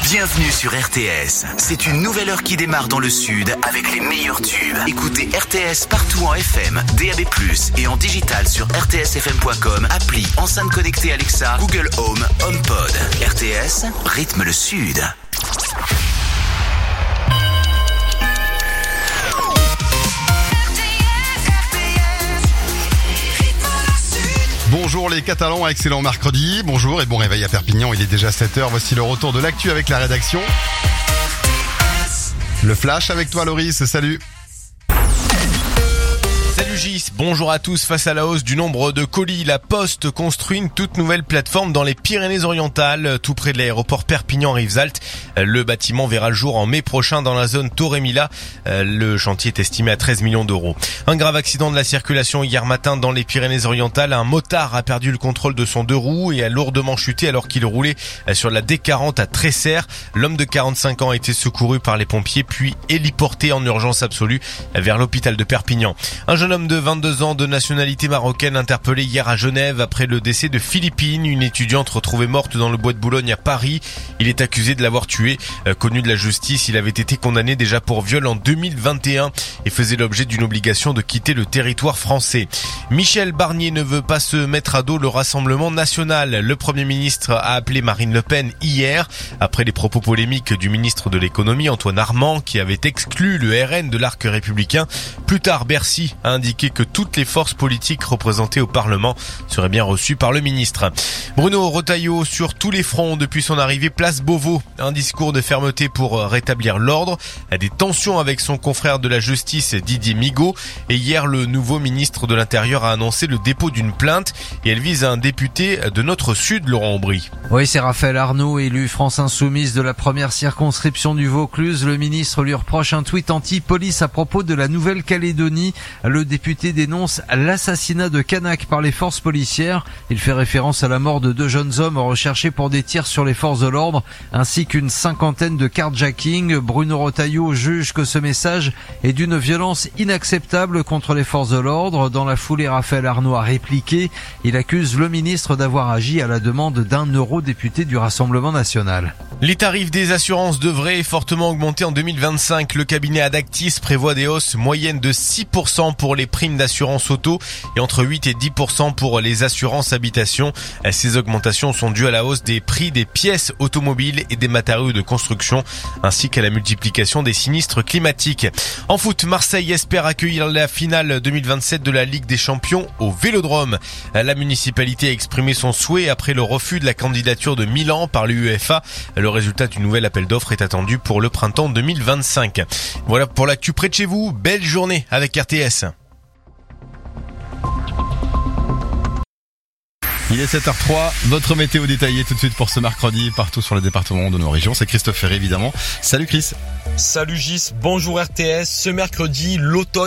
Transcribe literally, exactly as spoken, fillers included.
Bienvenue sur R T S. C'est une nouvelle heure qui démarre dans le sud avec les meilleurs tubes. Écoutez R T S partout en F M, D A B plus, et en digital sur r t s f m point com, appli, enceinte connectée Alexa, Google Home, HomePod. R T S, rythme le sud. Bonjour les Catalans, excellent mercredi, bonjour et bon réveil à Perpignan, il est déjà sept heures, voici le retour de l'actu avec la rédaction. Le flash avec toi Loris, salut. Salut Gis, bonjour à tous. Face à la hausse du nombre de colis, la Poste construit une toute nouvelle plateforme dans les Pyrénées-Orientales, tout près de l'aéroport Perpignan-Rivesaltes. Le bâtiment verra le jour en mai prochain dans la zone Torremila. Le chantier est estimé à treize millions d'euros. Un grave accident de la circulation hier matin dans les Pyrénées-Orientales. Un motard a perdu le contrôle de son deux roues et a lourdement chuté alors qu'il roulait sur la D quarante à Tresserre. L'homme de quarante-cinq ans a été secouru par les pompiers puis héliporté en urgence absolue vers l'hôpital de Perpignan. Un jeune homme de vingt-deux ans de nationalité marocaine interpellé hier à Genève après le décès de Philippine, une étudiante retrouvée morte dans le bois de Boulogne à Paris. Il est accusé de l'avoir tuée. Euh, connu de la justice, il avait été condamné déjà pour viol en deux mille vingt et un et faisait l'objet d'une obligation de quitter le territoire français. Michel Barnier ne veut pas se mettre à dos le Rassemblement national. Le Premier ministre a appelé Marine Le Pen hier après les propos polémiques du ministre de l'économie Antoine Armand qui avait exclu le R N de l'arc républicain. Plus tard, Bercy a indiqué que toutes les forces politiques représentées au Parlement seraient bien reçues par le ministre. Bruno Retailleau sur tous les fronts depuis son arrivée place Beauvau. Un discours de fermeté pour rétablir l'ordre, des tensions avec son confrère de la justice Didier Migaud. Et hier, le nouveau ministre de l'Intérieur a annoncé le dépôt d'une plainte et elle vise un député de notre sud, Laurent Aubry. Oui, c'est Raphaël Arnaud, élu France Insoumise de la première circonscription du Vaucluse. Le ministre lui reproche un tweet anti-police à propos de la Nouvelle-Calédonie. Le député dénonce l'assassinat de Canaques par les forces policières. Il fait référence à la mort de deux jeunes hommes recherchés pour des tirs sur les forces de l'ordre, ainsi qu'une cinquantaine de carjacking. Bruno Retailleau juge que ce message est d'une violence inacceptable contre les forces de l'ordre. Dans la foulée, Raphaël Arnaud a répliqué. Il accuse le ministre d'avoir agi à la demande d'un eurodéputé du Rassemblement national. Les tarifs des assurances devraient fortement augmenter en deux mille vingt-cinq. Le cabinet Adactis prévoit des hausses moyennes de six pour cent pour les primes d'assurance auto et entre huit et dix pour cent pour les assurances habitation. Ces augmentations sont dues à la hausse des prix des pièces automobiles et des matériaux de construction, ainsi qu'à la multiplication des sinistres climatiques. En foot, Marseille espère accueillir la finale deux mille vingt-sept de la Ligue des Champions au Vélodrome. La municipalité a exprimé son souhait après le refus de la candidature de Milan par l'UEFA. Le résultat du nouvel appel d'offres est attendu pour le printemps deux mille vingt-cinq. Voilà pour l'actu près de chez vous. Belle journée avec R T S. Il est sept heures trois, votre météo détaillée tout de suite pour ce mercredi partout sur les départements de nos régions. C'est Christophe Ferré évidemment. Salut Chris. Salut Gis, bonjour R T S. Ce mercredi, l'automne